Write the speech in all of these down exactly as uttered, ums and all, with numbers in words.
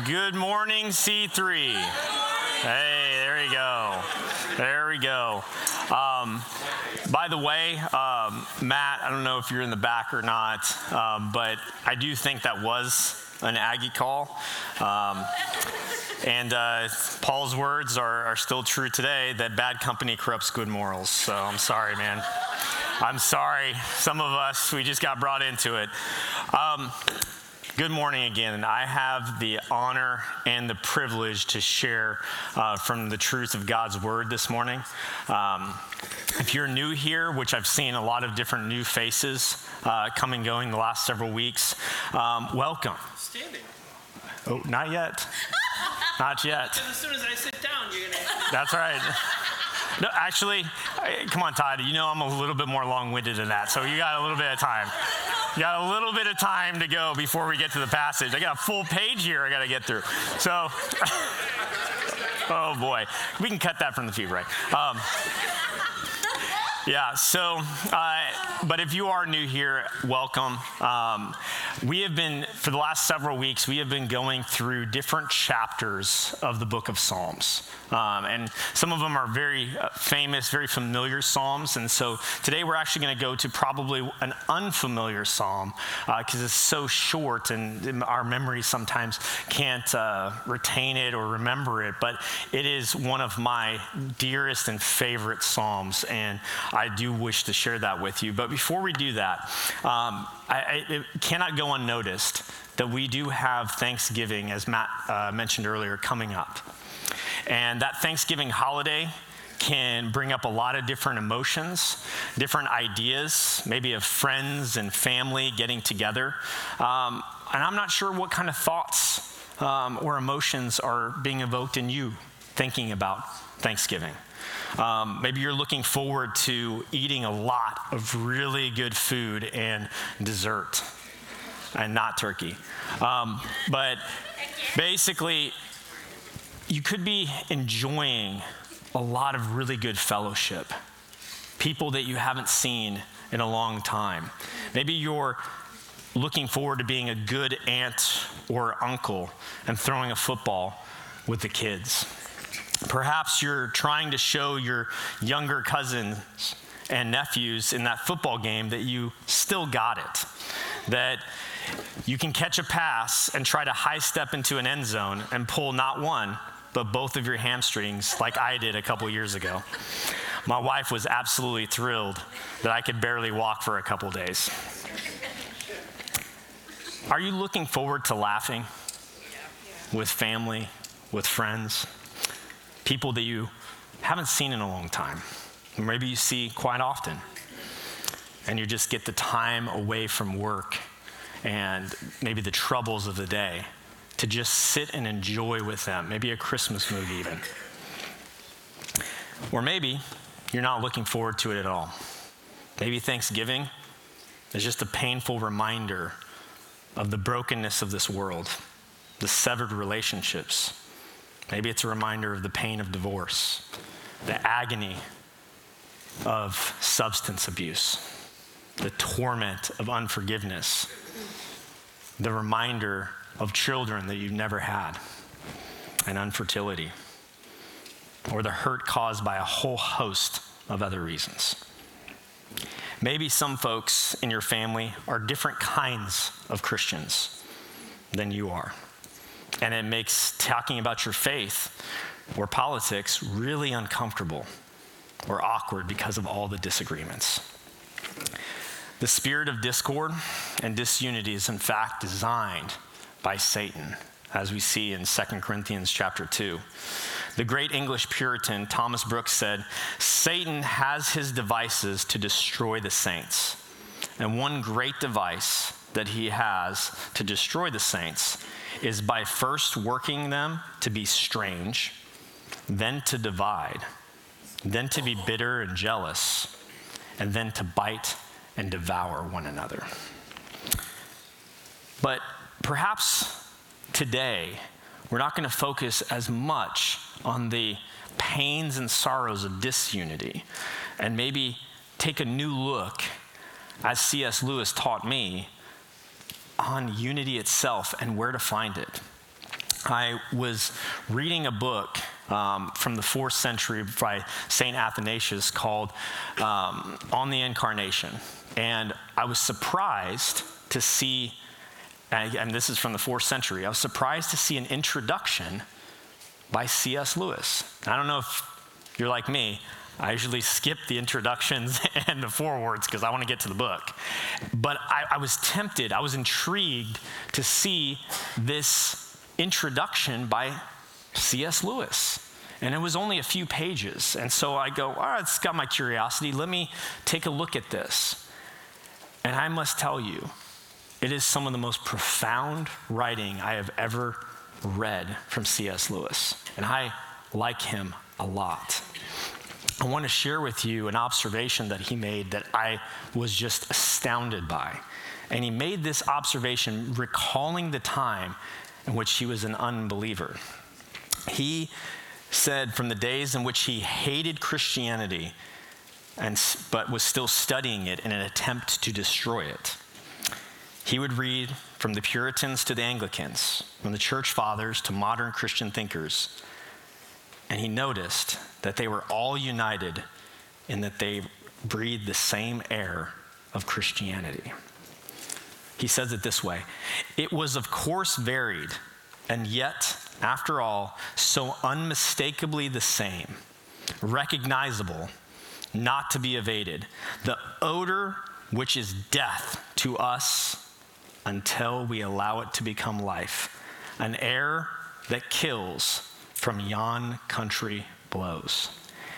Good morning, C three. Hey, there you go. There we go. Um, by the way, um, Matt, I don't know if you're in the back or not, um, but I do think that was an Aggie call. Um, and uh, Paul's words are, are still true today, that bad company corrupts good morals. So I'm sorry, man. I'm sorry. Some of us, we just got brought into it. Um, Good morning again. I have the honor and the privilege to share uh, from the truth of God's word this morning. Um, if you're new here, which I've seen a lot of different new faces uh, come and going the last several weeks, um, welcome. Standing. Oh, not yet. Not yet. Because as soon as I sit down, you're going to... That's right. No, actually, come on, Todd. You know I'm a little bit more long-winded than that, so you got a little bit of time. You got a little bit of time to go before we get to the passage. I got a full page here I got to get through. So, oh boy, we can cut that from the feed, right? Um, yeah. So, uh, but if you are new here, welcome. Um, we have been for the last several weeks. We have been going through different chapters of the book of Psalms. Um, and some of them are very uh, famous, very familiar psalms. And so today we're actually going to go to probably an unfamiliar psalm because uh, it's so short and our memory sometimes can't uh, retain it or remember it. But it is one of my dearest and favorite psalms, and I do wish to share that with you. But before we do that, um, I, I, it cannot go unnoticed that we do have Thanksgiving, as Matt uh, mentioned earlier, coming up. And that Thanksgiving holiday can bring up a lot of different emotions, different ideas, maybe of friends and family getting together. Um, and I'm not sure what kind of thoughts um, or emotions are being evoked in you thinking about Thanksgiving. Um, maybe you're looking forward to eating a lot of really good food and dessert, and not turkey. Um, but basically, you could be enjoying a lot of really good fellowship, people that you haven't seen in a long time. Maybe you're looking forward to being a good aunt or uncle and throwing a football with the kids. Perhaps you're trying to show your younger cousins and nephews in that football game that you still got it, that you can catch a pass and try to high step into an end zone and pull not one, but both of your hamstrings like I did a couple years ago. My wife was absolutely thrilled that I could barely walk for a couple days. Are you looking forward to laughing with family, with friends, people that you haven't seen in a long time, or maybe you see quite often, and you just get the time away from work and maybe the troubles of the day to just sit and enjoy with them, maybe a Christmas movie even. Or maybe you're not looking forward to it at all. Maybe Thanksgiving is just a painful reminder of the brokenness of this world, the severed relationships. Maybe it's a reminder of the pain of divorce, the agony of substance abuse, the torment of unforgiveness, the reminder of children that you've never had, and infertility, or the hurt caused by a whole host of other reasons. Maybe some folks in your family are different kinds of Christians than you are, and it makes talking about your faith or politics really uncomfortable or awkward because of all the disagreements. The spirit of discord and disunity is in fact designed by Satan, as we see in Second Corinthians chapter two. The great English Puritan Thomas Brooks said, "Satan has his devices to destroy the saints. And one great device that he has to destroy the saints is by first working them to be strange, then to divide, then to be bitter and jealous, and then to bite and devour one another." But perhaps today, we're not going to focus as much on the pains and sorrows of disunity, and maybe take a new look, as C S Lewis taught me, on unity itself and where to find it. I was reading a book um, from the fourth century by Saint Athanasius called um, On the Incarnation. And I was surprised to see, and this is from the fourth century, I was surprised to see an introduction by C S Lewis. I don't know if you're like me. I usually skip the introductions and the forewords because I want to get to the book. But I, I was tempted, I was intrigued to see this introduction by C S Lewis. And it was only a few pages. And so I go, all right, it's got my curiosity. Let me take a look at this. And I must tell you, it is some of the most profound writing I have ever read from C S Lewis. And I like him a lot. I want to share with you an observation that he made that I was just astounded by. And he made this observation recalling the time in which he was an unbeliever. He said from the days in which he hated Christianity, and, but was still studying it in an attempt to destroy it. He would read from the Puritans to the Anglicans, from the church fathers to modern Christian thinkers, and he noticed that they were all united in that they breathed the same air of Christianity. He says it this way: it was of course varied, and yet, after all, so unmistakably the same, recognizable, not to be evaded, the odor which is death to us until we allow it to become life, an air that kills from yon country blows.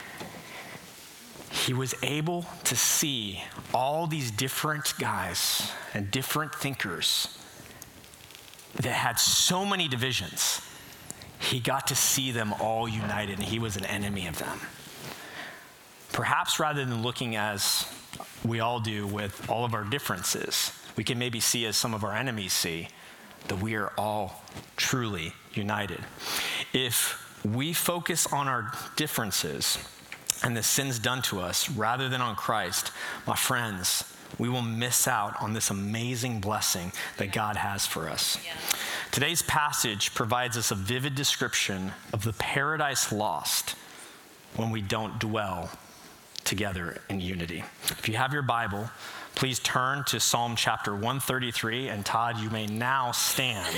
He was able to see all these different guys and different thinkers that had so many divisions. He got to see them all united, and he was an enemy of them. Perhaps rather than looking as we all do with all of our differences, we can maybe see as some of our enemies see, that we are all truly united. If we focus on our differences and the sins done to us rather than on Christ, my friends, we will miss out on this amazing blessing that God has for us. Yeah. Today's passage provides us a vivid description of the paradise lost when we don't dwell together in unity. If you have your Bible, please turn to Psalm chapter one thirty-three, and Todd, you may now stand.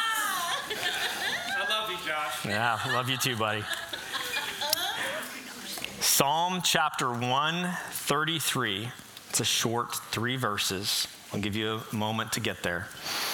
I love you, Josh. Yeah, I love you too, buddy. Psalm chapter one thirty-three. It's a short three verses. I'll give you a moment to get there.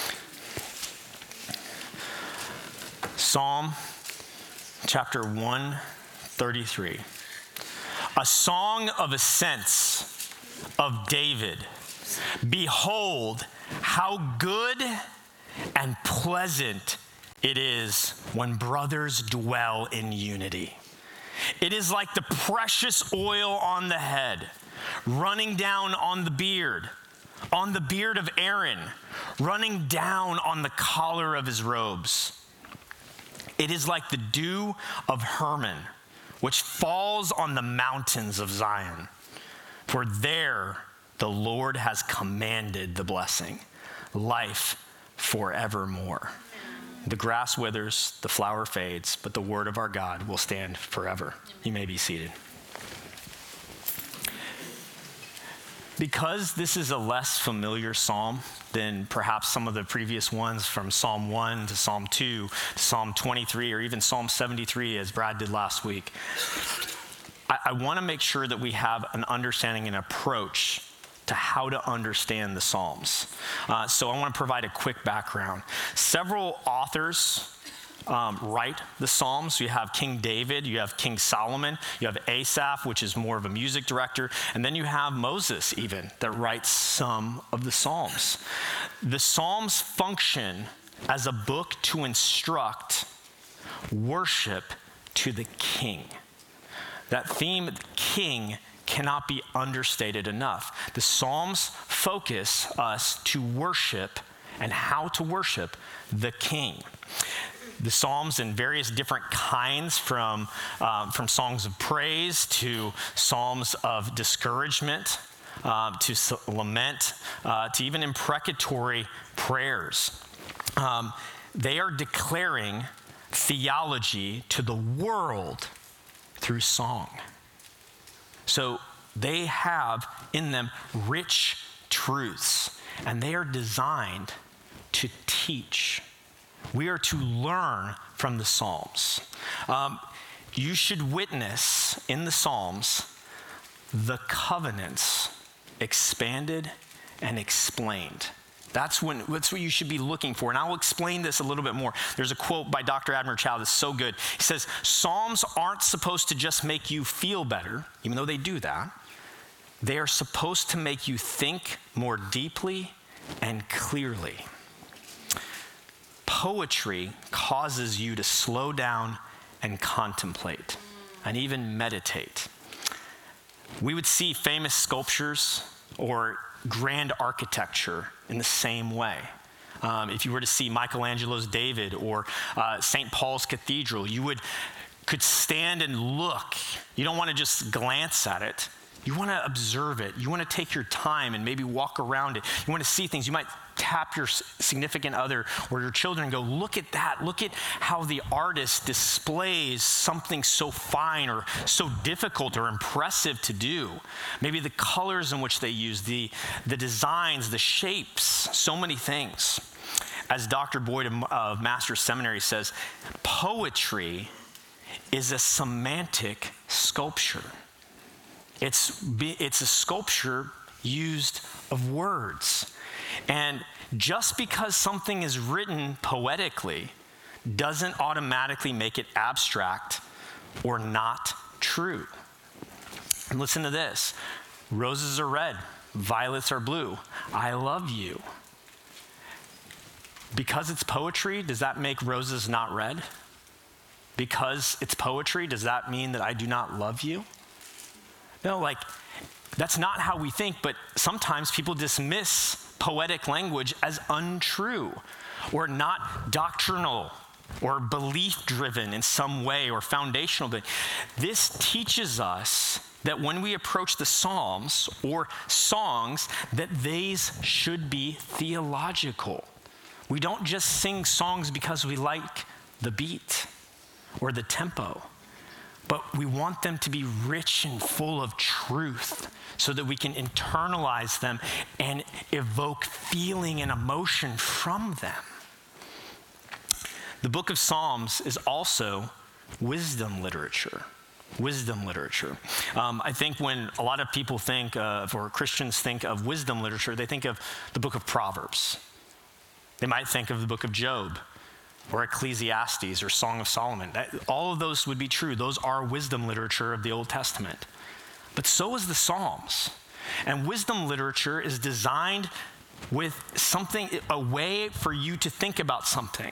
Psalm chapter one thirty-three. A song of ascents of David. Behold, how good and pleasant it is when brothers dwell in unity. It is like the precious oil on the head, running down on the beard, on the beard of Aaron, running down on the collar of his robes. It is like the dew of Hermon, which falls on the mountains of Zion. For there the Lord has commanded the blessing, life forevermore. The grass withers, the flower fades, but the word of our God will stand forever. You may be seated. Because this is a less familiar psalm than perhaps some of the previous ones from Psalm one to Psalm two to Psalm twenty-three or even Psalm seventy-three, as Brad did last week, I, I want to make sure that we have an understanding and approach to how to understand the Psalms. Uh, so I want to provide a quick background. Several authors um, write the Psalms. You have King David, you have King Solomon, you have Asaph, which is more of a music director, and then you have Moses even that writes some of the Psalms. The Psalms function as a book to instruct worship to the King. That theme, King, cannot be understated enough. The Psalms focus us to worship and how to worship the King. The Psalms in various different kinds, from, um, from songs of praise to psalms of discouragement, uh, to lament, uh, to even imprecatory prayers. Um, they are declaring theology to the world through song. So they have in them rich truths, and they are designed to teach. We are to learn from the Psalms. Um, you should witness in the Psalms the covenants expanded and explained. That's when that's what you should be looking for. And I'll explain this a little bit more. There's a quote by Doctor Admiral Chow that's so good. He says, Psalms aren't supposed to just make you feel better, even though they do that. They are supposed to make you think more deeply and clearly. Poetry causes you to slow down and contemplate and even meditate. We would see famous sculptures or grand architecture in the same way. Um, if you were to see Michelangelo's David or uh, Saint Paul's Cathedral, you would could stand and look. You don't want to just glance at it. You want to observe it. You want to take your time and maybe walk around it. You want to see things. You might tap your significant other or your children and go, look at that. Look at how the artist displays something so fine or so difficult or impressive to do. Maybe the colors in which they use, the, the designs, the shapes, so many things. As Doctor Boyd of Master's Seminary says, poetry is a semantic sculpture. It's, it's a sculpture used of words. And just because something is written poetically doesn't automatically make it abstract or not true. And listen to this. Roses are red, violets are blue. I love you. Because it's poetry, does that make roses not red? Because it's poetry, does that mean that I do not love you? No, like, that's not how we think, but sometimes people dismiss poetic language as untrue or not doctrinal or belief-driven in some way or foundational. But this teaches us that when we approach the Psalms or songs, that these should be theological. We don't just sing songs because we like the beat or the tempo, but we want them to be rich and full of truth so that we can internalize them and evoke feeling and emotion from them. The book of Psalms is also wisdom literature. Wisdom literature. Um, I think when a lot of people think of, or Christians think of wisdom literature, they think of the book of Proverbs. They might think of the book of Job, or Ecclesiastes, or Song of Solomon. That, all of those would be true. Those are wisdom literature of the Old Testament. But so is the Psalms. And wisdom literature is designed with something, a way for you to think about something.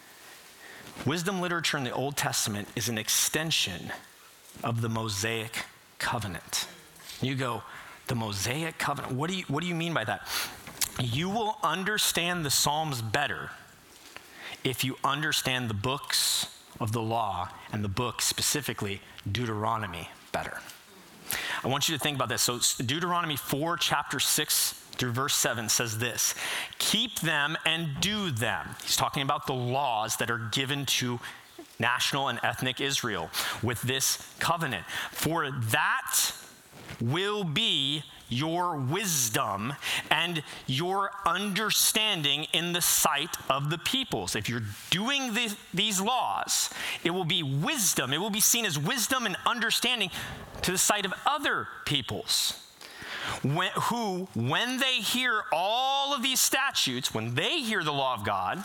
Wisdom literature in the Old Testament is an extension of the Mosaic covenant. You go, the Mosaic covenant, what do you, what do you mean by that? You will understand the Psalms better if you understand the books of the law and the book, specifically Deuteronomy, better. I want you to think about this. So Deuteronomy four, chapter six through verse seven says this: keep them and do them. He's talking about the laws that are given to national and ethnic Israel with this covenant. For that will be your wisdom and your understanding in the sight of the peoples. If you're doing the, these laws, it will be wisdom. It will be seen as wisdom and understanding to the sight of other peoples. When, who, when they hear all of these statutes, when they hear the law of God,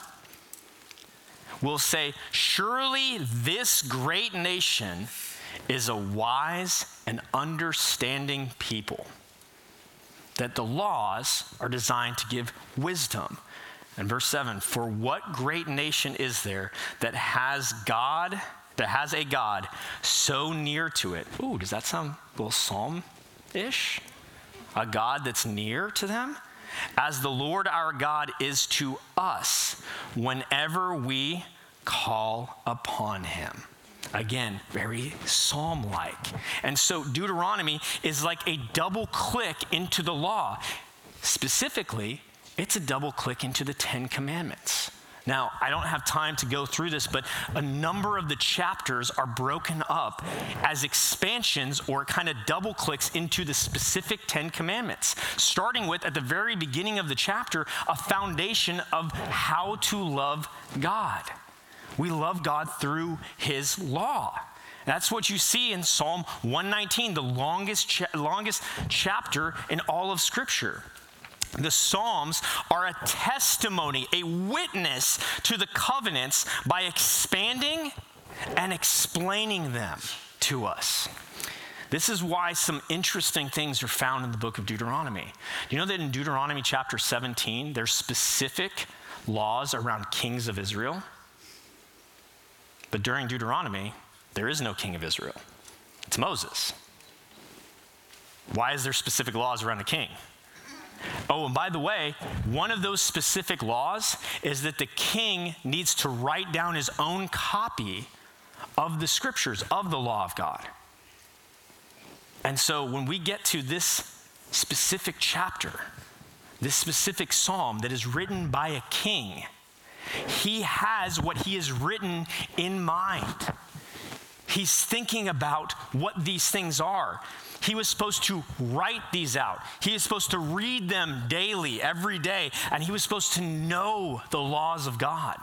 will say, surely this great nation is a wise and understanding people. That the laws are designed to give wisdom. And verse seven, for what great nation is there that has God, that has a God so near to it? Ooh, does that sound a little psalm-ish? A God that's near to them? As the Lord our God is to us whenever we call upon him. Again, very psalm-like. And so Deuteronomy is like a double click into the law. Specifically, it's a double click into the Ten Commandments. Now, I don't have time to go through this, but a number of the chapters are broken up as expansions or kind of double clicks into the specific Ten Commandments, starting with, at the very beginning of the chapter, a foundation of how to love God. We love God through his law. That's what you see in Psalm one nineteen, the longest, cha- longest chapter in all of Scripture. The Psalms are a testimony, a witness to the covenants by expanding and explaining them to us. This is why some interesting things are found in the book of Deuteronomy. You know that in Deuteronomy chapter seventeen, there's specific laws around kings of Israel? But during Deuteronomy, there is no king of Israel. It's Moses. Why is there specific laws around a king? Oh, and by the way, one of those specific laws is that the king needs to write down his own copy of the scriptures, of the law of God. And so when we get to this specific chapter, this specific psalm that is written by a king, he has what he has written in mind. He's thinking about what these things are. He was supposed to write these out. He is supposed to read them daily, every day, and he was supposed to know the laws of God.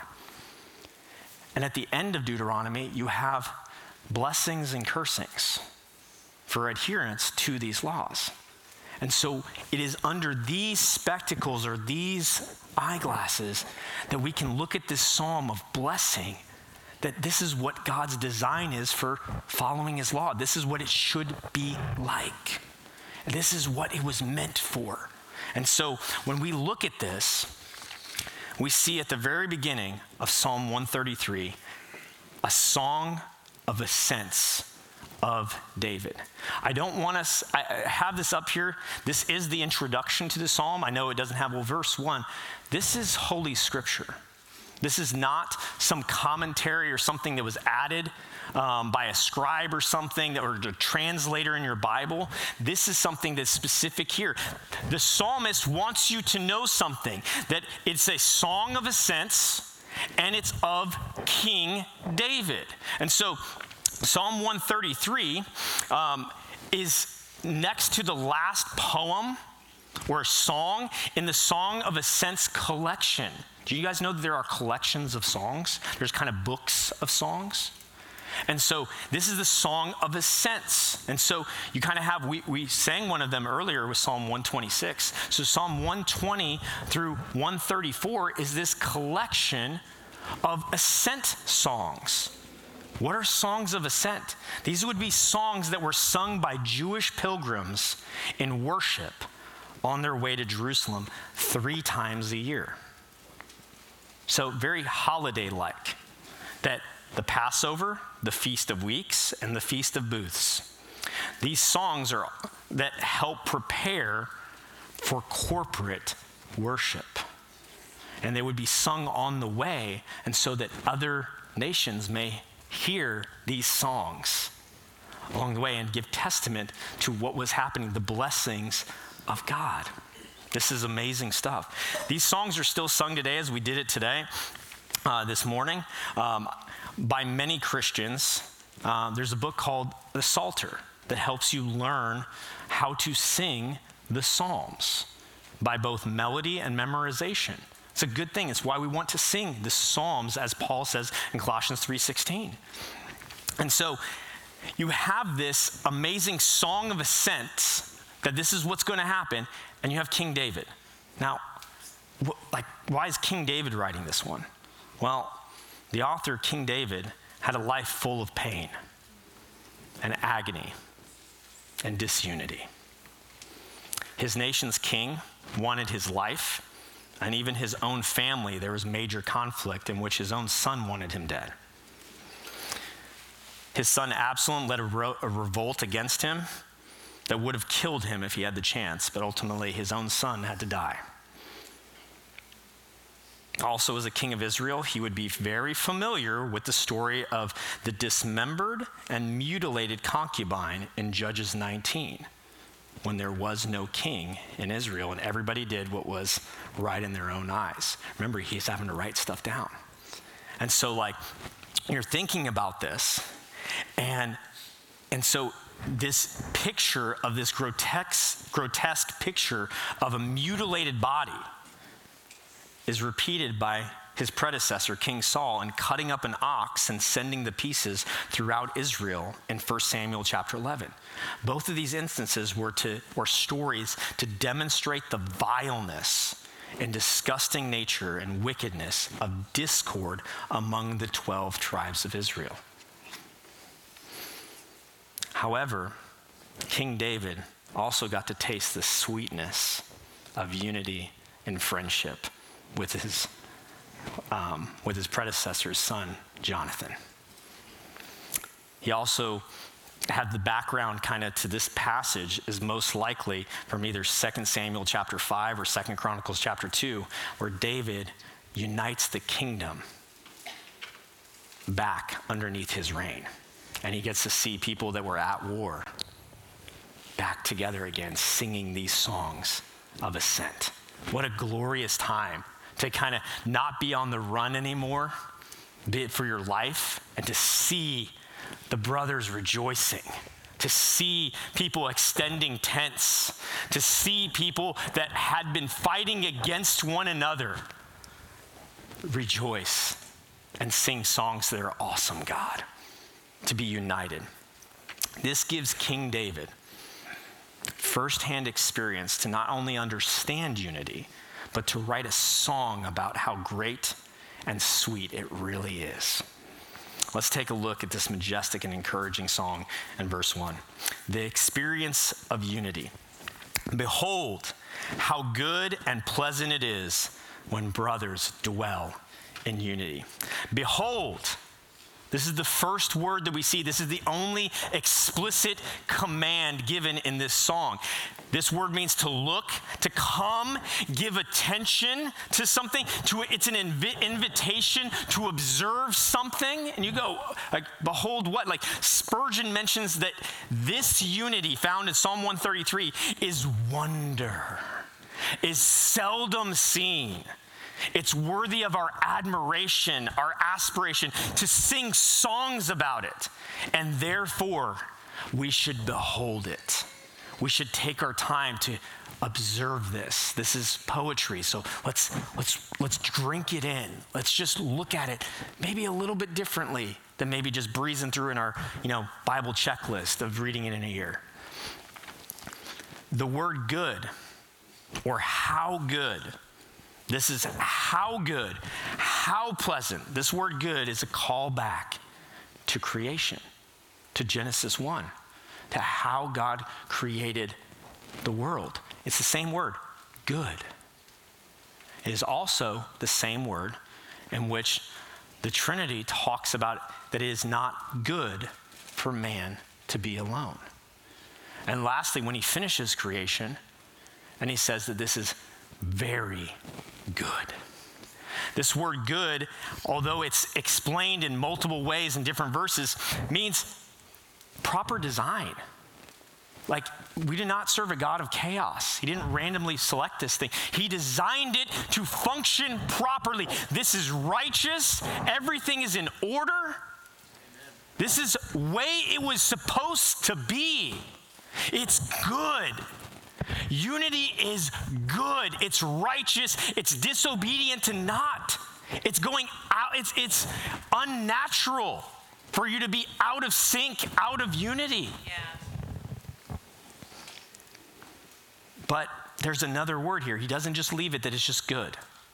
And at the end of Deuteronomy, you have blessings and cursings for adherence to these laws. And so it is under these spectacles or these eyeglasses that we can look at this psalm of blessing, that this is what God's design is for following his law. This is what it should be like. This is what it was meant for. And so when we look at this, we see at the very beginning of Psalm one thirty-three, a song of ascents of David. I don't want us, I have this up here. This is the introduction to the psalm. I know it doesn't have, well, verse one. This is Holy Scripture. This is not some commentary or something that was added um, by a scribe or something, or a translator in your Bible. This is something that's specific here. The psalmist wants you to know something, that it's a song of ascents and it's of King David. And so Psalm one thirty-three um, is next to the last poem or song in the Song of Ascents collection. Do you guys know that there are collections of songs? There's kind of books of songs. And so this is the Song of Ascents. And so you kind of have, we, we sang one of them earlier with Psalm one twenty-six. So Psalm one twenty through one thirty-four is this collection of ascent songs. What are songs of ascent? These would be songs that were sung by Jewish pilgrims in worship on their way to Jerusalem three times a year. So very holiday-like, that the Passover, the Feast of Weeks, and the Feast of Booths. These songs are that help prepare for corporate worship. And they would be sung on the way, and so that other nations may hear these songs along the way and give testament to what was happening, the blessings of God. This is amazing stuff. These songs are still sung today, as we did it today, uh, this morning, um, by many Christians. Uh, there's a book called The Psalter that helps you learn how to sing the Psalms by both melody and memorization. It's a good thing. It's why we want to sing the Psalms, as Paul says in Colossians three sixteen. And so you have this amazing song of ascent, that this is what's going to happen, and you have King David. Now, wh- like, why is King David writing this one? Well, the author, King David, had a life full of pain and agony and disunity. His nation's king wanted his life, and even his own family, there was major conflict in which his own son wanted him dead. His son Absalom led a, ro- a revolt against him that would have killed him if he had the chance, but ultimately his own son had to die. Also, as a king of Israel, he would be very familiar with the story of the dismembered and mutilated concubine in Judges nineteen. when there was no king in Israel and everybody did what was right in their own eyes. Remember, he's having to write stuff down. And so like, you're thinking about this, and, and so this picture of this grotesque, grotesque picture of a mutilated body is repeated by his predecessor, King Saul, in cutting up an ox and sending the pieces throughout Israel in First Samuel chapter eleven. Both of these instances were to were stories to demonstrate the vileness and disgusting nature and wickedness of discord among the twelve tribes of Israel. However, King David also got to taste the sweetness of unity and friendship with his um, with his predecessor's son, Jonathan. He also had the background kind of to this passage is most likely from either Second Samuel chapter five or Second Chronicles chapter two, where David unites the kingdom back underneath his reign. And he gets to see people that were at war back together again, singing these songs of ascent. What a glorious time to kind of not be on the run anymore, be it for your life, and to see the brothers rejoicing, to see people extending tents, to see people that had been fighting against one another rejoice and sing songs that are awesome, God, to be united. This gives King David firsthand experience to not only understand unity, but to write a song about how great and sweet it really is. Let's take a look at this majestic and encouraging song in verse one. The experience of unity. Behold, how good and pleasant it is when brothers dwell in unity. Behold, this is the first word that we see. This is the only explicit command given in this song. This word means to look, to come, give attention to something. To it's an invi- invitation to observe something. And you go, like, behold what? Like Spurgeon mentions that this unity found in Psalm one thirty-three is wonder, is seldom seen. It's worthy of our admiration, our aspiration to sing songs about it. And therefore, we should behold it. We should take our time to observe this. This is poetry, so let's let's let's drink it in. Let's just look at it maybe a little bit differently than maybe just breezing through in our, you know, Bible checklist of reading it in a year. The word good, or how good, this is how good, how pleasant. This word good is a call back to creation, to Genesis one, to how God created the world. It's the same word, good. It is also the same word in which the Trinity talks about that it is not good for man to be alone. And lastly, when he finishes creation, and he says that this is very good. This word good, although it's explained in multiple ways in different verses, means proper design. Like, we do not serve a God of chaos. He didn't randomly select this thing. He designed it to function properly. This is righteous. Everything is in order. This is the way it was supposed to be. It's good. Unity is good. It's righteous. It's disobedient to not. It's going out. It's, it's unnatural for you to be out of sync, out of unity. Yeah. But there's another word here. He doesn't just leave it that it's just good.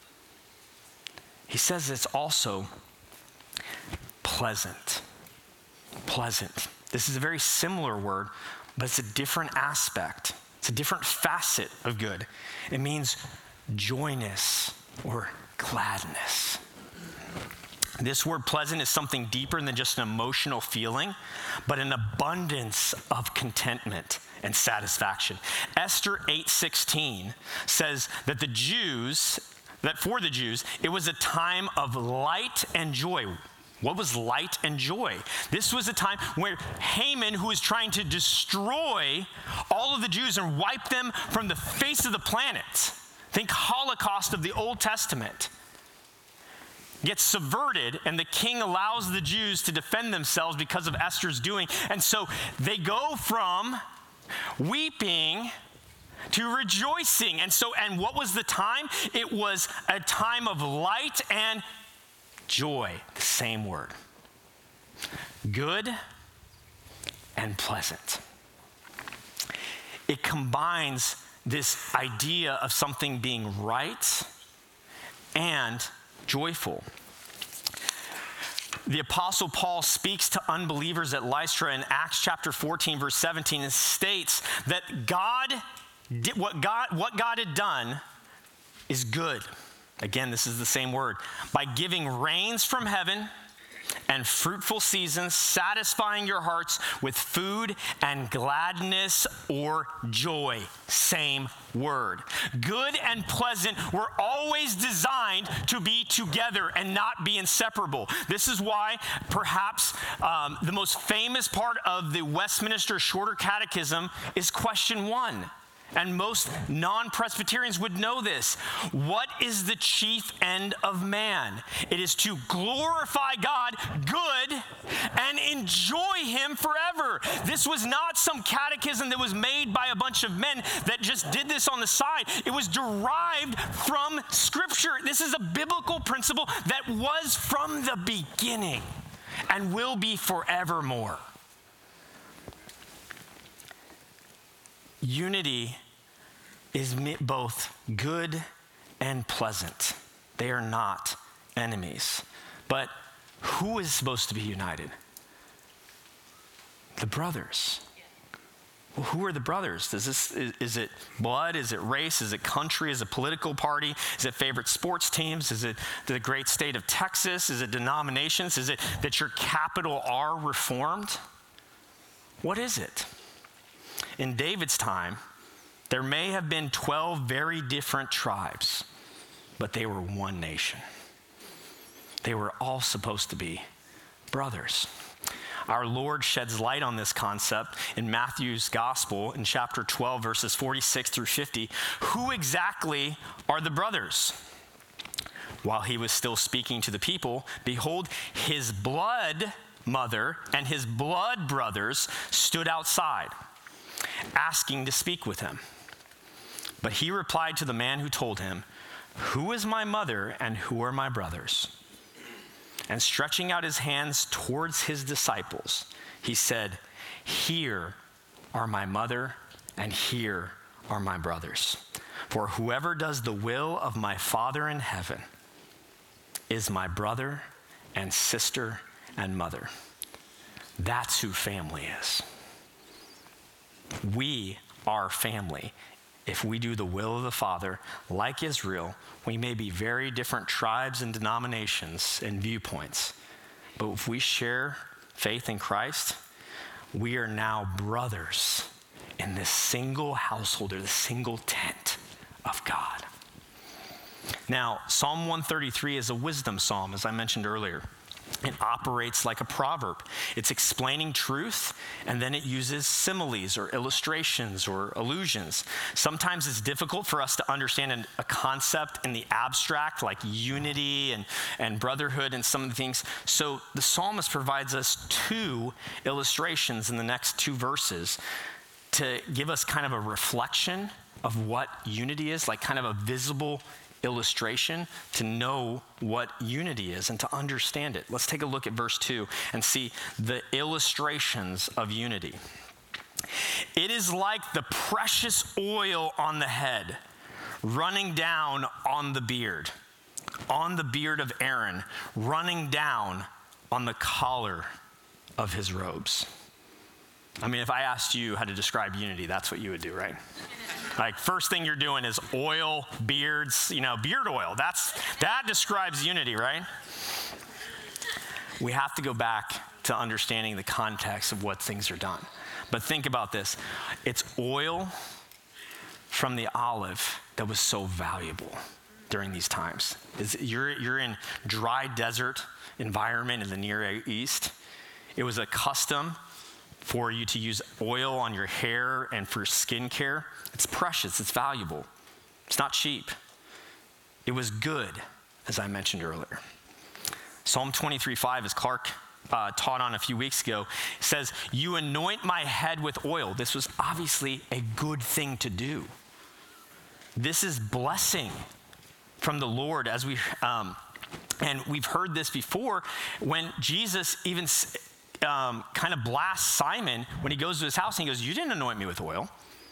He says it's also pleasant. Pleasant. This is a very similar word, but it's a different aspect. It's a different facet of good. It means joyness or gladness. This word pleasant is something deeper than just an emotional feeling, but an abundance of contentment and satisfaction. Esther eight sixteen says that the Jews, that for the Jews, it was a time of light and joy. What was light and joy? This was a time where Haman, who was trying to destroy all of the Jews and wipe them from the face of the planet, think Holocaust of the Old Testament, gets subverted, and the king allows the Jews to defend themselves because of Esther's doing. And so they go from weeping to rejoicing. And so, and what was the time? It was a time of light and joy, the same word. Good and pleasant. It combines this idea of something being right and joyful. The Apostle Paul speaks to unbelievers at Lystra in Acts chapter fourteen, verse seventeen, and states that God did what God what God had done is good. Again, this is the same word. By giving rains from heaven and fruitful seasons, satisfying your hearts with food and gladness or joy. Same word. Good and pleasant were always designed to be together and not be inseparable. This is why perhaps um, the most famous part of the Westminster Shorter Catechism is question one. And most non-Presbyterians would know this. What is the chief end of man? It is to glorify God, good, and enjoy him forever. This was not some catechism that was made by a bunch of men that just did this on the side. It was derived from Scripture. This is a biblical principle that was from the beginning and will be forevermore. Unity is both good and pleasant. They are not enemies. But who is supposed to be united? The brothers. Well, who are the brothers? Does this, is, is it blood? Is it race? Is it country? Is it political party? Is it favorite sports teams? Is it the great state of Texas? Is it denominations? Is it that your capital R reformed? What is it? In David's time, there may have been twelve very different tribes, but they were one nation. They were all supposed to be brothers. Our Lord sheds light on this concept in Matthew's gospel in chapter twelve, verses forty-six through fifty. Who exactly are the brothers? While he was still speaking to the people, behold, his blood mother and his blood brothers stood outside, asking to speak with him. But he replied to the man who told him, "Who is my mother and who are my brothers?" And stretching out his hands towards his disciples, he said, "Here are my mother and here are my brothers. For whoever does the will of my Father in heaven is my brother and sister and mother." That's who family is. We are family. If we do the will of the Father, like Israel, we may be very different tribes and denominations and viewpoints. But if we share faith in Christ, we are now brothers in this single household or the single tent of God. Now, Psalm one thirty-three is a wisdom psalm, as I mentioned earlier. It operates like a proverb. It's explaining truth, and then it uses similes or illustrations or allusions. Sometimes it's difficult for us to understand an, a concept in the abstract, like unity and, and brotherhood and some of the things. So the psalmist provides us two illustrations in the next two verses to give us kind of a reflection of what unity is, like kind of a visible illustration to know what unity is and to understand it. Let's take a look at verse two and see the illustrations of unity. It is like the precious oil on the head running down on the beard, on the beard of Aaron, running down on the collar of his robes. I mean, if I asked you how to describe unity, that's what you would do, right? Like, first thing you're doing is oil, beards, you know, beard oil. That's, that describes unity, right? We have to go back to understanding the context of what things are done. But think about this. It's oil from the olive that was so valuable. during these times. Is you're, you're in dry desert environment in the Near East. It was a custom for you to use oil on your hair and for skincare. It's precious, it's valuable. It's not cheap. It was good, as I mentioned earlier. Psalm twenty-three five, as Clark uh, taught on a few weeks ago, says, you anoint my head with oil. This was obviously a good thing to do. This is blessing from the Lord, as we, um, and we've heard this before when Jesus even um, kind of blasts Simon when he goes to his house and he goes, you didn't anoint me with oil.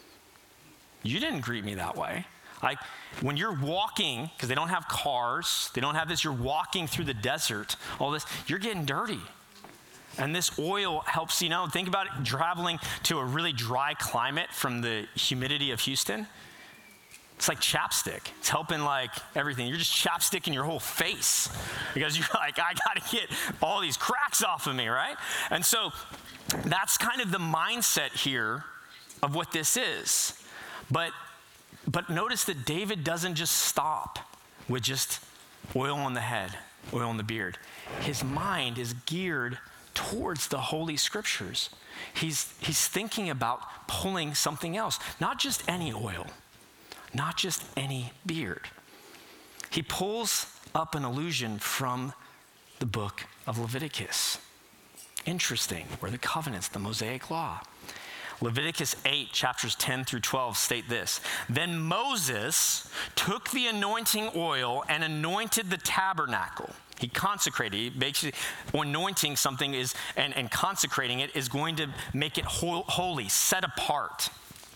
You didn't greet me that way. Like when you're walking, because they don't have cars, they don't have this, you're walking through the desert, all this, you're getting dirty. And this oil helps, you know, think about it, traveling to a really dry climate from the humidity of Houston. It's like chapstick. It's helping like everything. You're just chapsticking your whole face because you're like, I got to get all these cracks off of me, right? And so that's kind of the mindset here of what this is. But But notice that David doesn't just stop with just oil on the head, oil on the beard. His mind is geared towards the Holy Scriptures. He's, he's thinking about pulling something else, not just any oil, not just any beard. He pulls up an allusion from the book of Leviticus. Interesting, where the covenants, the Mosaic law. Leviticus eight, chapters ten through twelve state this. Then Moses took the anointing oil and anointed the tabernacle. He consecrated it. Basically, anointing something is and, and consecrating it is going to make it holy, set apart.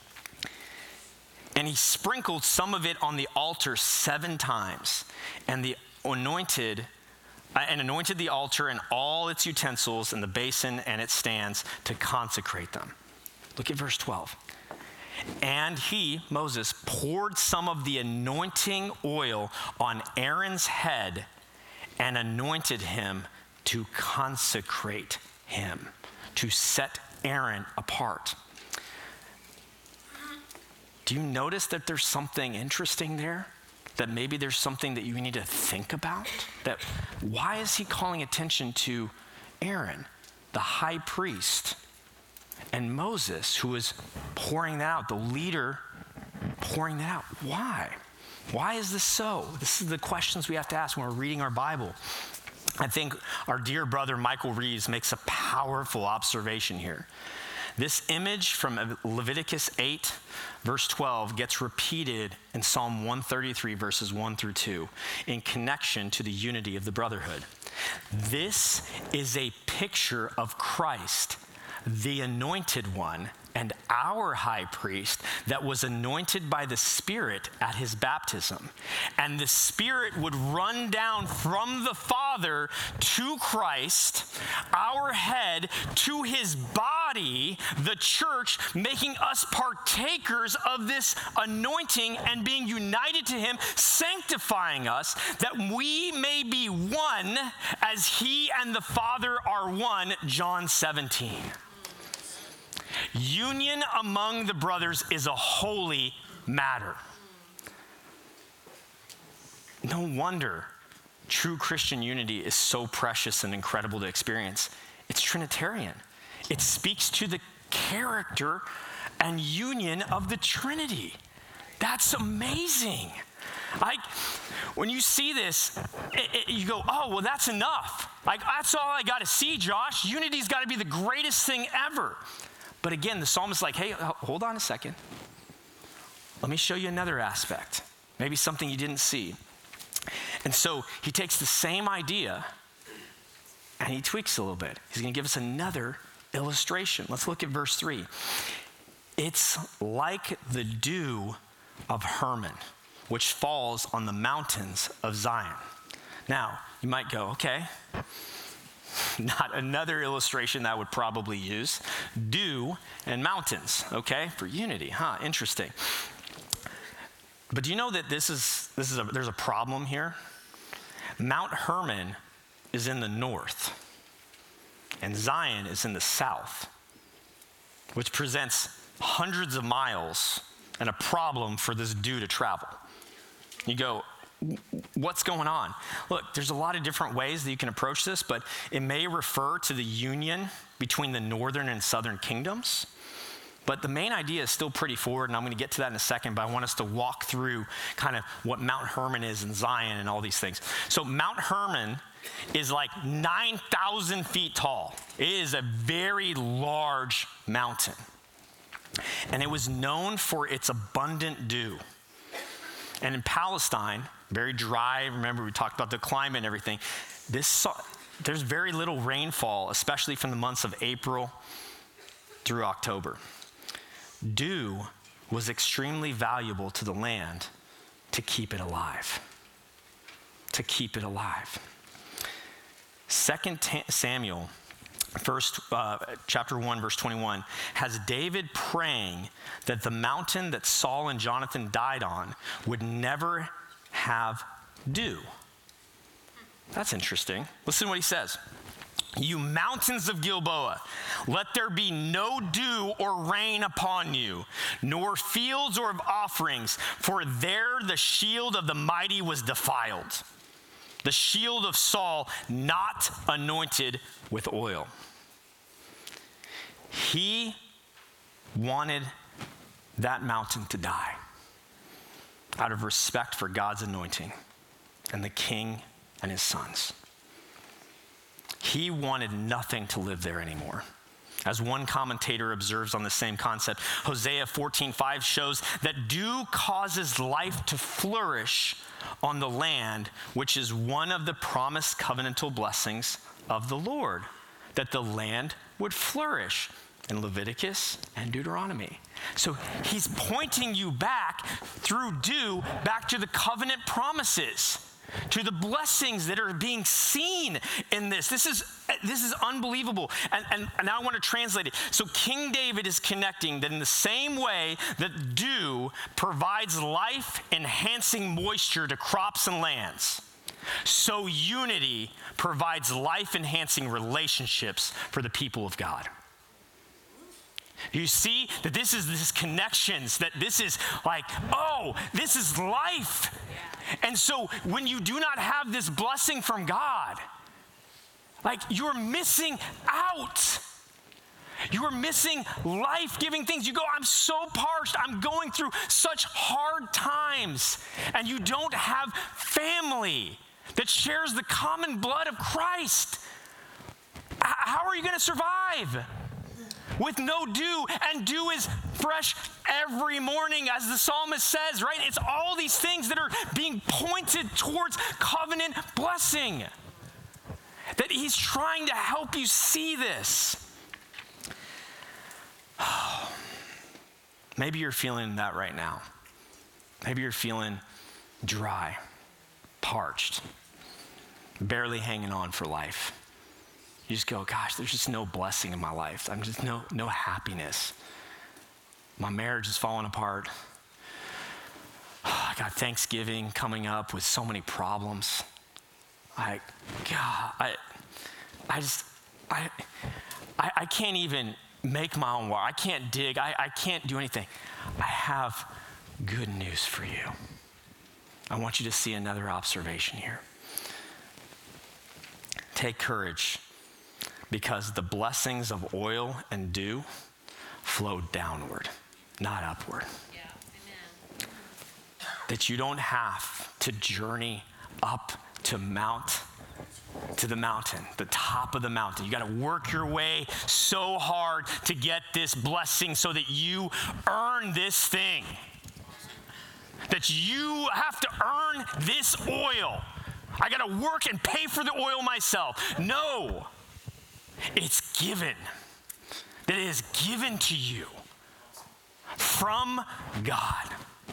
And he sprinkled some of it on the altar seven times, and the anointed uh, and anointed the altar and all its utensils and the basin and its stands to consecrate them. Look at verse twelve. And he, Moses, poured some of the anointing oil on Aaron's head and anointed him to consecrate him, to set Aaron apart. Do you notice that there's something interesting there? That maybe there's something that you need to think about? That why is he calling attention to Aaron, the high priest, and Moses, who is pouring that out, the leader pouring that out? Why? Why is this so? This is the questions we have to ask when we're reading our Bible. I think our dear brother Michael Reeves makes a powerful observation here. This image from Leviticus eight, verse twelve, gets repeated in Psalm one thirty-three, verses one through two, in connection to the unity of the brotherhood. This is a picture of Christ, the anointed one, and our high priest that was anointed by the Spirit at his baptism. And the Spirit would run down from the Father to Christ, our head, to his body, the church, making us partakers of this anointing and being united to him, sanctifying us, that we may be one as he and the Father are one, John seventeen. Union among the brothers is a holy matter. No wonder true Christian unity is so precious and incredible to experience. It's Trinitarian. It speaks to the character and union of the Trinity. That's amazing. Like, when you see this, it, it, you go, oh, well, that's enough. Like, that's all I got to see, Josh. Unity's got to be the greatest thing ever. But again, the psalmist is like, hey, hold on a second. Let me show you another aspect. Maybe something you didn't see. And so he takes the same idea and he tweaks a little bit. He's going to give us another illustration. Let's look at verse three. It's like the dew of Hermon, which falls on the mountains of Zion. Now, you might go, okay, not another illustration that I would probably use. Dew and mountains, okay, for unity, huh? Interesting. But do you know that this is this is a, there's a problem here? Mount Hermon is in the north, and Zion is in the south, which presents hundreds of miles and a problem for this dew to travel. You go, what's going on? Look, there's a lot of different ways that you can approach this, but it may refer to the union between the northern and southern kingdoms. But the main idea is still pretty forward, and I'm going to get to that in a second, but I want us to walk through kind of what Mount Hermon is and Zion and all these things. So Mount Hermon is like nine thousand feet tall. It is a very large mountain. And it was known for its abundant dew. And in Palestine, very dry, remember we talked about the climate and everything, this, there's very little rainfall, especially from the months of April through October. Dew was extremely valuable to the land to keep it alive. To keep it alive. Second Samuel, first, uh, chapter one, verse twenty-one, has David praying that the mountain that Saul and Jonathan died on would never have dew. That's interesting. Listen to what he says. You mountains of Gilboa, let there be no dew or rain upon you, nor fields or of offerings, for there the shield of the mighty was defiled, the shield of Saul not anointed with oil. He wanted that mountain to die out of respect for God's anointing and the king and his sons. He wanted nothing to live there anymore. As one commentator observes on the same concept, Hosea fourteen five shows that dew causes life to flourish on the land, which is one of the promised covenantal blessings of the Lord, that the land would flourish in Leviticus and Deuteronomy. So he's pointing you back through dew, back to the covenant promises, to the blessings that are being seen in this. This is this is unbelievable. And, and, and now I want to translate it. So King David is connecting that in the same way that dew provides life-enhancing moisture to crops and lands, so unity provides life-enhancing relationships for the people of God. You see that this is this connections, that this is like, oh, this is life. And so when you do not have this blessing from God, like you're missing out. You are missing life-giving things. You go, I'm so parched. I'm going through such hard times. And you don't have family that shares the common blood of Christ. How are you going to survive? With no dew, and dew is fresh every morning, as the psalmist says, right? It's all these things that are being pointed towards covenant blessing. That he's trying to help you see this. Oh, maybe you're feeling that right now. Maybe you're feeling dry, parched, barely hanging on for life. You just go, gosh, there's just no blessing in my life. I'm just no, no happiness. My marriage is falling apart. I got Thanksgiving coming up with so many problems. I, God, I, I just, I, I, I can't even make my own water. I can't dig. I, I can't do anything. I have good news for you. I want you to see another observation here. Take courage, because the blessings of oil and dew flow downward, not upward. Yeah, amen. That you don't have to journey up to mount, to the mountain, the top of the mountain. You got to work your way so hard to get this blessing so that you earn this thing. That you have to earn this oil. I got to work and pay for the oil myself. No. It's given. That it is given to you from God.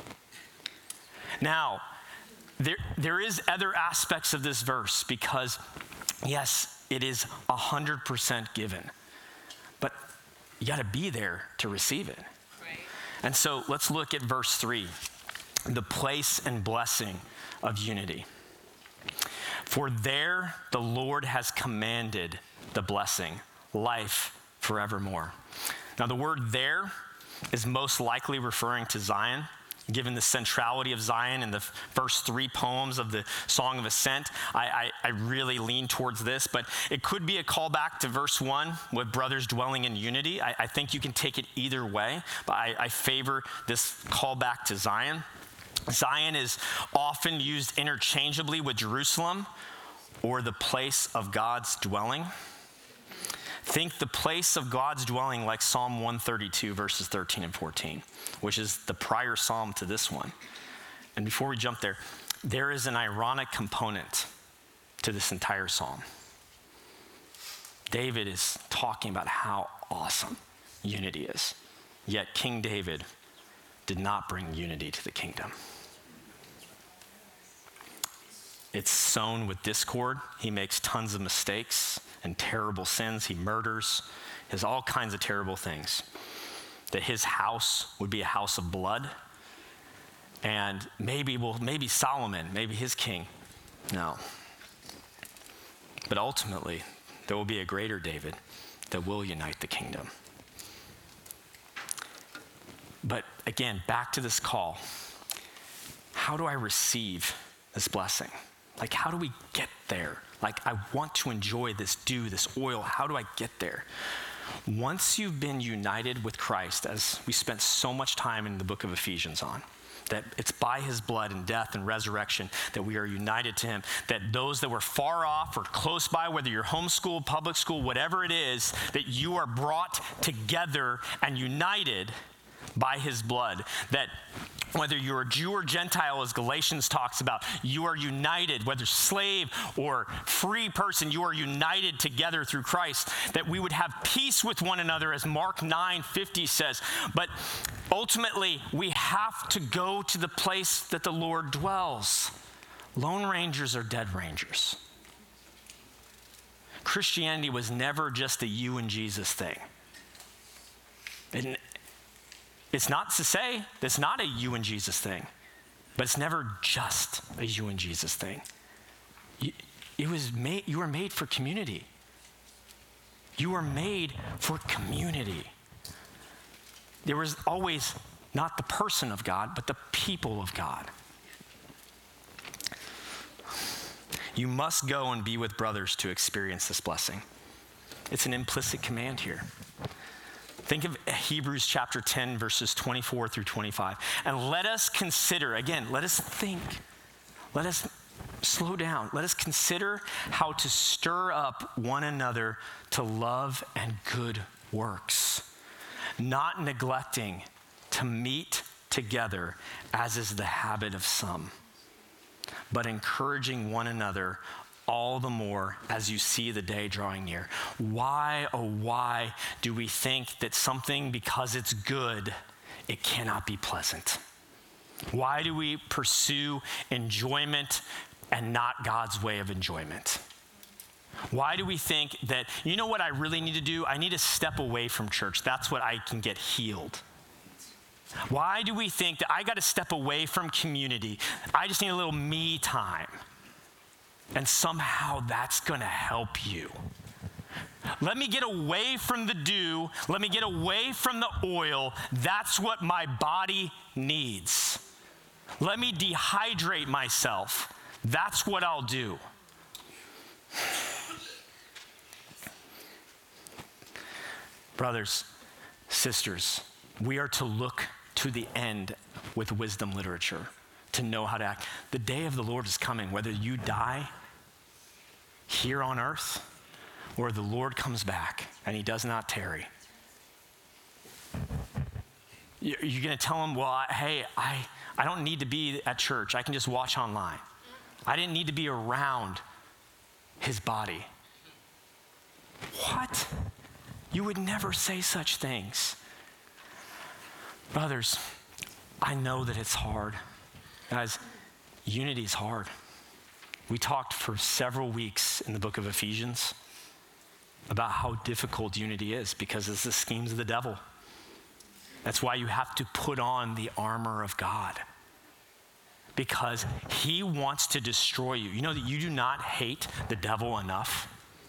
Now, there, there is other aspects of this verse because, yes, it is one hundred percent given. But you got to be there to receive it. Right. And so let's look at verse three, the place and blessing of unity. For there the Lord has commanded the blessing, life forevermore. Now the word there is most likely referring to Zion. given the centrality of Zion in the first three poems of the Song of Ascent, I, I, I really lean towards this. But it could be a callback to verse one, with brothers dwelling in unity. I, I think you can take it either way, but I, I favor this callback to Zion. Zion is often used interchangeably with Jerusalem or the place of God's dwelling. Think the place of God's dwelling like Psalm one thirty-two, verses thirteen and fourteen, which is the prior psalm to this one. And before we jump there, there is an ironic component to this entire psalm. David is talking about how awesome unity is, yet King David did not bring unity to the kingdom. It's sown with discord. He makes tons of mistakes and terrible sins. He murders, has all kinds of terrible things. That his house would be a house of blood. And maybe, well, maybe Solomon, maybe his king. No. But ultimately, there will be a greater David that will unite the kingdom. But again, back to this call. How do I receive this blessing? Like, how do we get there? Like, I want to enjoy this dew, this oil. How do I get there? Once you've been united with Christ, as we spent so much time in the book of Ephesians on, that it's by his blood and death and resurrection that we are united to him, that those that were far off or close by, whether you're homeschooled, public school, whatever it is, that you are brought together and united by his blood, that whether you're a Jew or Gentile, as Galatians talks about, you are united, whether slave or free person, you are united together through Christ, that we would have peace with one another, as Mark nine fifty says. But ultimately, we have to go to the place that the Lord dwells. Lone rangers are dead rangers. Christianity was never just a you and Jesus thing. It, It's not to say that's not a you and Jesus thing, but it's never just a you and Jesus thing. You, it was made, you were made for community. You were made for community. There was always not the person of God, but the people of God. You must go and be with brothers to experience this blessing. It's an implicit command here. Think of Hebrews chapter ten, verses twenty-four through twenty-five. And let us consider, again, let us think. Let us slow down. Let us consider how to stir up one another to love and good works, not neglecting to meet together, as is the habit of some, but encouraging one another all the more as you see the day drawing near. Why, oh why, do we think that something, because it's good, it cannot be pleasant? Why do we pursue enjoyment and not God's way of enjoyment? Why do we think that, you know what I really need to do? I need to step away from church. That's what I can get healed. Why do we think that I got to step away from community? I just need a little me time. And somehow that's going to help you. Let me get away from the dew. Let me get away from the oil. That's what my body needs. Let me dehydrate myself. That's what I'll do. Brothers, sisters, we are to look to the end with wisdom literature to know how to act. The day of the Lord is coming, whether you die here on earth or the Lord comes back and he does not tarry. You're going to tell him, well, hey, I, I don't need to be at church. I can just watch online. I didn't need to be around his body. What? You would never say such things. Brothers, I know that it's hard. Guys, unity is hard. We talked for several weeks in the book of Ephesians about how difficult unity is because it's the schemes of the devil. That's why you have to put on the armor of God, because he wants to destroy you. You know that you do not hate the devil enough.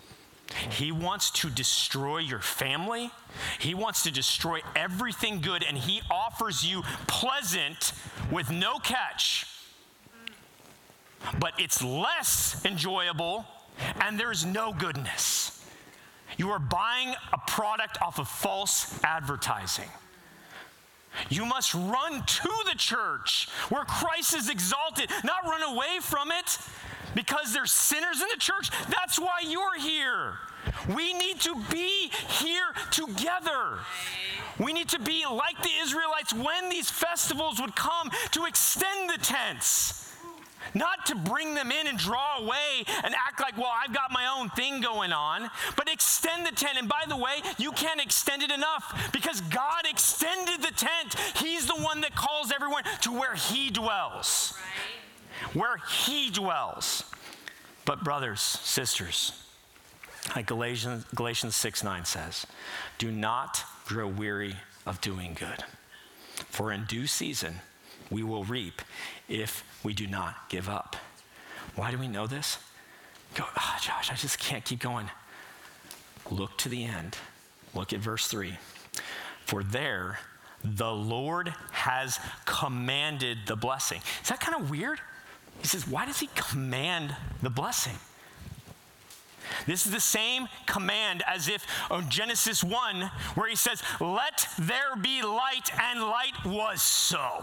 He wants to destroy your family. He wants to destroy everything good, and he offers you pleasant with no catch. But it's less enjoyable, and there's no goodness. You are buying a product off of false advertising. You must run to the church where Christ is exalted, not run away from it because there's sinners in the church. That's why you're here. We need to be here together. We need to be like the Israelites when these festivals would come, to extend the tents. Not to bring them in and draw away and act like, well, I've got my own thing going on, but extend the tent. And by the way, you can't extend it enough because God extended the tent. He's the one that calls everyone to where he dwells. Right. Where he dwells. But brothers, sisters, like Galatians, Galatians six nine says, do not grow weary of doing good. For in due season, we will reap if we do not give up. Why do we know this? Go, oh, Josh, I just can't keep going. Look to the end. Look at verse three. For there, the Lord has commanded the blessing. Is that kind of weird? He says, why does he command the blessing? This is the same command as if on Genesis one, where he says, let there be light, and light was so.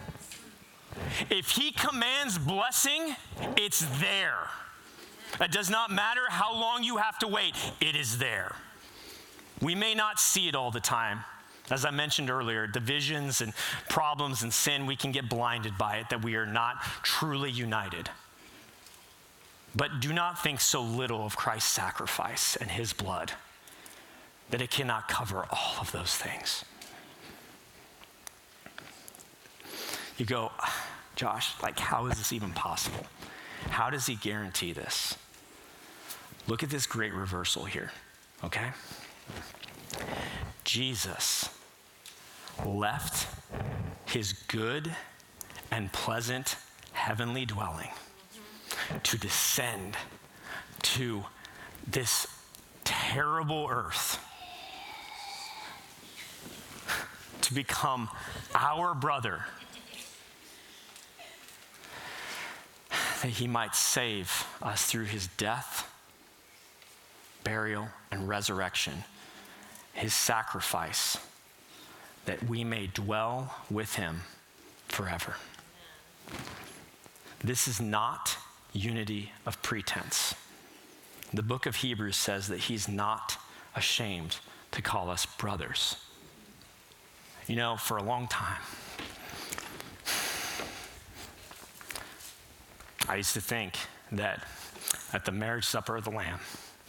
If he commands blessing, it's there. It does not matter how long you have to wait, it is there. We may not see it all the time. As I mentioned earlier, divisions and problems and sin, we can get blinded by it, that we are not truly united. But do not think so little of Christ's sacrifice and his blood that it cannot cover all of those things. You go, Josh, like, how is this even possible? How does he guarantee this? Look at this great reversal here, okay? Jesus left his good and pleasant heavenly dwelling to descend to this terrible earth to become our brother, that he might save us through his death, burial, and resurrection, his sacrifice, that we may dwell with him forever. This is not unity of pretense. The book of Hebrews says that he's not ashamed to call us brothers. You know, for a long time, I used to think that at the marriage supper of the Lamb,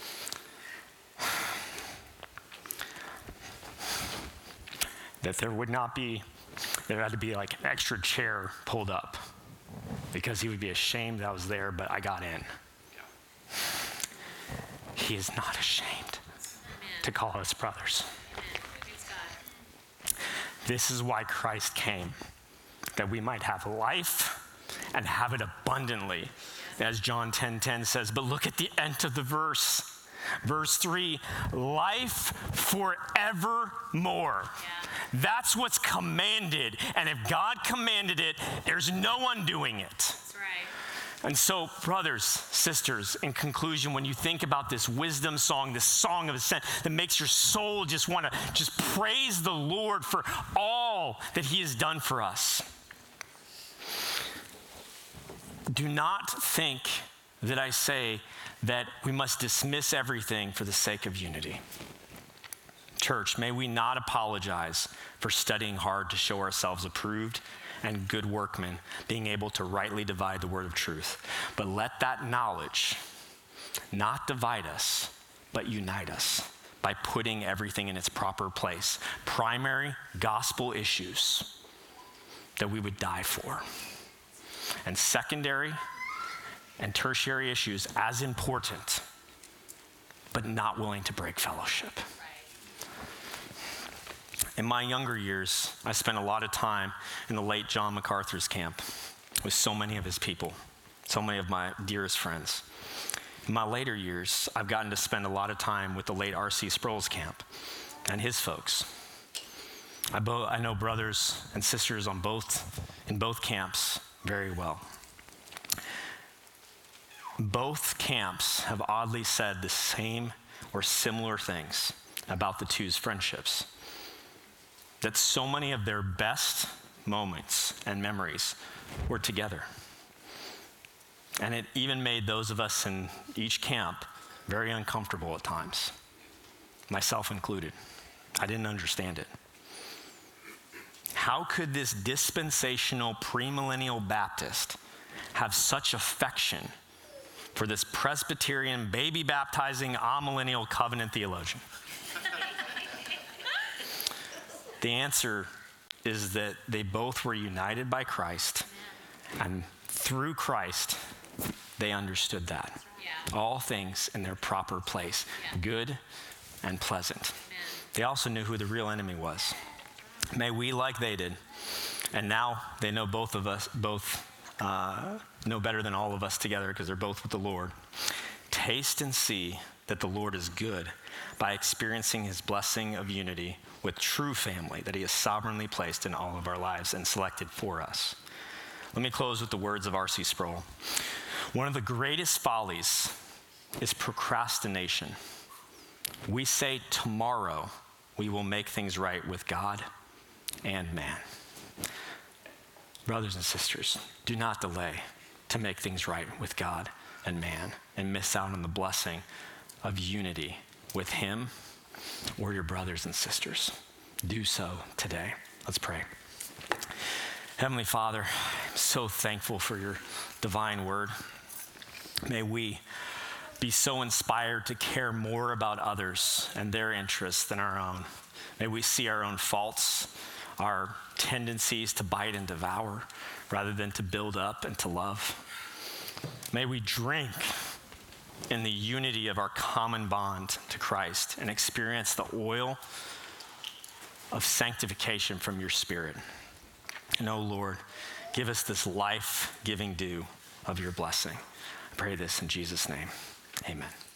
that there would not be, there had to be like an extra chair pulled up because he would be ashamed that I was there, but I got in. He is not ashamed Amen. To call us brothers. This is why Christ came, that we might have life and have it abundantly, as John ten ten says. But look at the end of the verse. Verse three, life forevermore. Yeah. That's what's commanded. And if God commanded it, there's no undoing it. That's right. And so, brothers, sisters, in conclusion, when you think about this wisdom song, this song of ascent that makes your soul just want to just praise the Lord for all that he has done for us, do not think that I say that we must dismiss everything for the sake of unity. Church, may we not apologize for studying hard to show ourselves approved and good workmen, being able to rightly divide the word of truth. But let that knowledge not divide us, but unite us by putting everything in its proper place. Primary gospel issues that we would die for. And secondary and tertiary issues as important, but not willing to break fellowship. In my younger years, I spent a lot of time in the late John MacArthur's camp with so many of his people, so many of my dearest friends. In my later years, I've gotten to spend a lot of time with the late R C Sproul's camp and his folks. I, bo- I know brothers and sisters on both, in both camps very well. Both camps have oddly said the same or similar things about the two's friendships. That so many of their best moments and memories were together. And it even made those of us in each camp very uncomfortable at times, myself included. I didn't understand it. How could this dispensational premillennial Baptist have such affection for this Presbyterian baby baptizing amillennial covenant theologian? The answer is that they both were united by Christ, and through Christ, they understood that. Yeah. All things in their proper place, Yeah. good and pleasant. Amen. They also knew who the real enemy was. May we, like they did, and now they know both of us, both uh, know better than all of us together because they're both with the Lord. Taste and see that the Lord is good by experiencing his blessing of unity with true family that he has sovereignly placed in all of our lives and selected for us. Let me close with the words of R C Sproul. One of the greatest follies is procrastination. We say tomorrow we will make things right with God and man. Brothers and sisters, do not delay to make things right with God and man and miss out on the blessing of unity with him or your brothers and sisters. Do so today. Let's pray. Heavenly Father, I'm so thankful for your divine word. May we be so inspired to care more about others and their interests than our own. May we see our own faults, our tendencies to bite and devour rather than to build up and to love. May we drink in the unity of our common bond to Christ and experience the oil of sanctification from your Spirit. And oh Lord, give us this life-giving dew of your blessing. I pray this in Jesus' name. Amen.